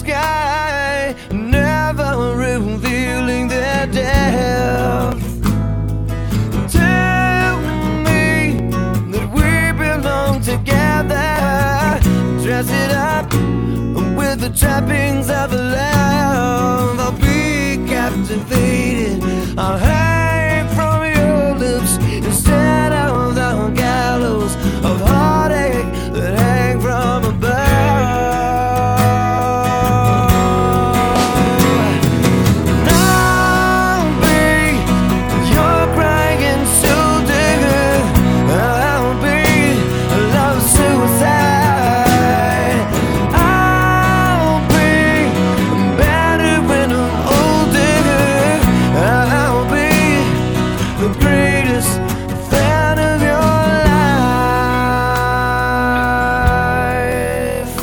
sky, never revealing their depth. Tell me that we belong together. Dress it up with the trappings of love. I'll be captivated. I'll hang from your lips instead of the gallows of heartache that hang from above. And I'll be your crying soul digger. I'll be a love suicide. I'll be better when I'm older. I'll be the greatest fan of your life.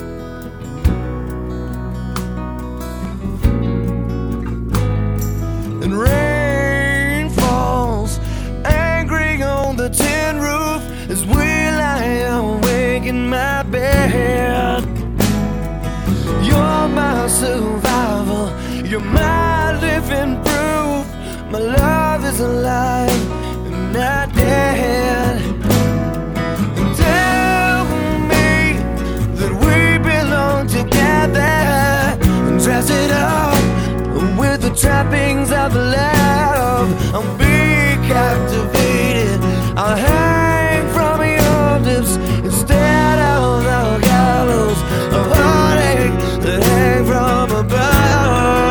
And rain falls angry on the tin roof as we lie awake in my bed. You're my survival, you're my living proof. My love is alive and not dead. Tell me that we belong together. Dress it up with the trappings of love. I'll be captivated. I'll hang from your lips instead of the gallows of heartache that hang from above.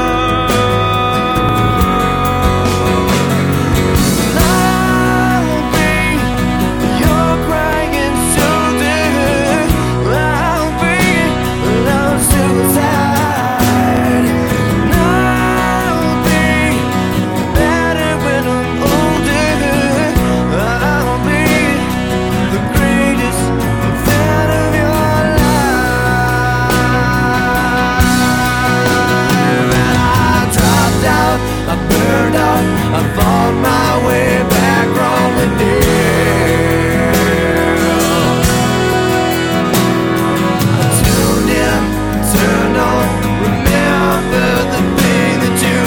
I fought my way back from the dead. I tuned in, turned on, remember the thing that you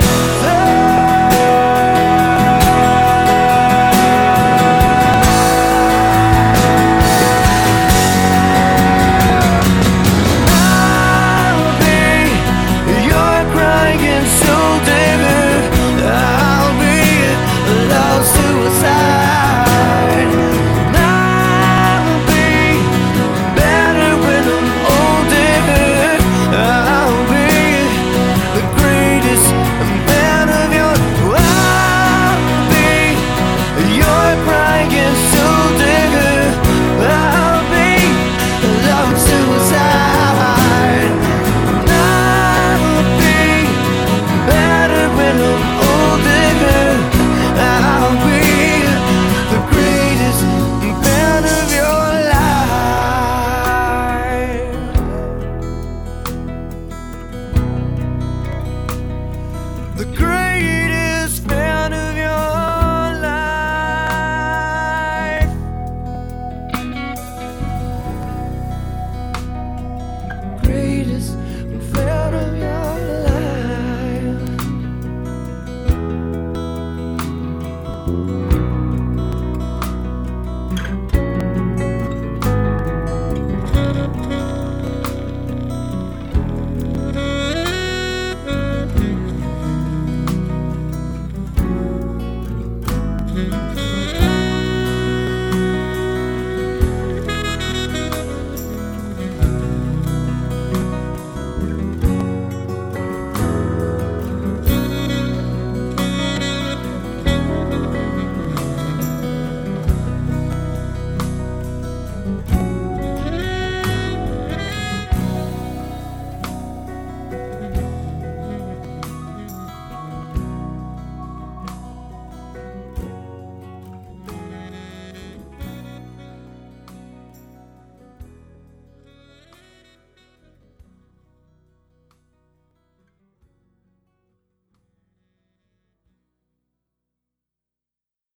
I'll be your crying soul digger. I'll be love suicide. I'll be better when I'm older. I'll be the greatest man of your. I'll be your crying soul digger. I'll be love suicide. I'll be better when I'm older. I'll be the greatest fan of your life. The greatest fan of your life. Greatest fan of your life.